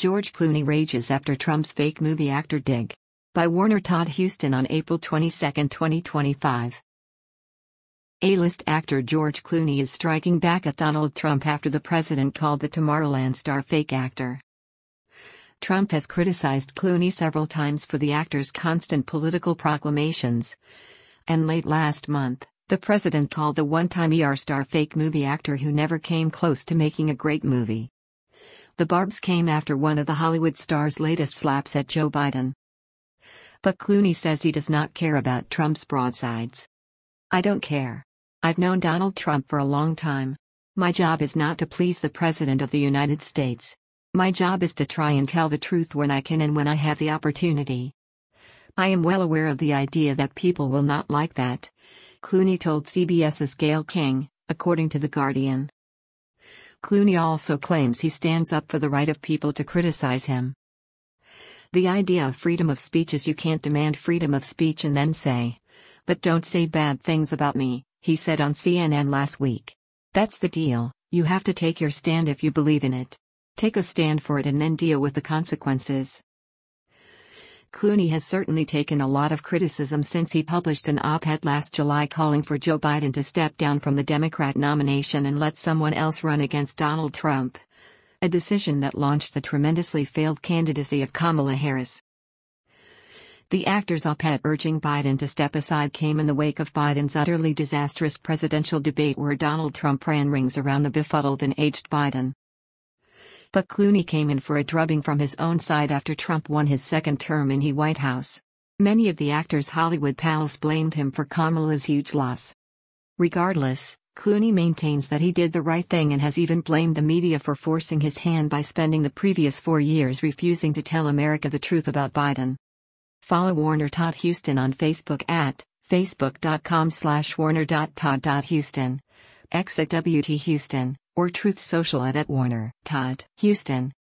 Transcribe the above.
George Clooney rages after Trump's fake movie actor dig. By Warner Todd Huston on April 22, 2025. A-list actor George Clooney is striking back at Donald Trump after the president called the Tomorrowland star fake actor. Trump has criticized Clooney several times for the actor's constant political proclamations. And late last month, the president called the one-time ER star fake movie actor who never came close to making a great movie. The barbs came after one of the Hollywood star's latest slaps at Joe Biden. But Clooney says he does not care about Trump's broadsides. "I don't care. I've known Donald Trump for a long time. My job is not to please the President of the United States. My job is to try and tell the truth when I can and when I have the opportunity. I am well aware of the idea that people will not like that," Clooney told CBS's Gayle King, according to The Guardian. Clooney also claims he stands up for the right of people to criticize him. "The idea of freedom of speech is you can't demand freedom of speech and then say, 'But don't say bad things about me,'" he said on CNN last week. "That's the deal, you have to take your stand if you believe in it. Take a stand for it and then deal with the consequences." Clooney has certainly taken a lot of criticism since he published an op-ed last July calling for Joe Biden to step down from the Democrat nomination and let someone else run against Donald Trump. A decision that launched the tremendously failed candidacy of Kamala Harris. The actor's op-ed urging Biden to step aside came in the wake of Biden's utterly disastrous presidential debate where Donald Trump ran rings around the befuddled and aged Biden. But Clooney came in for a drubbing from his own side after Trump won his second term in the White House. Many of the actor's Hollywood pals blamed him for Kamala's huge loss. Regardless, Clooney maintains that he did the right thing and has even blamed the media for forcing his hand by spending the previous 4 years refusing to tell America the truth about Biden. Follow Warner Todd Huston on Facebook at facebook.com/warner.todd.huston, X at WT Huston, or Truth Social at @Warner Todd Huston.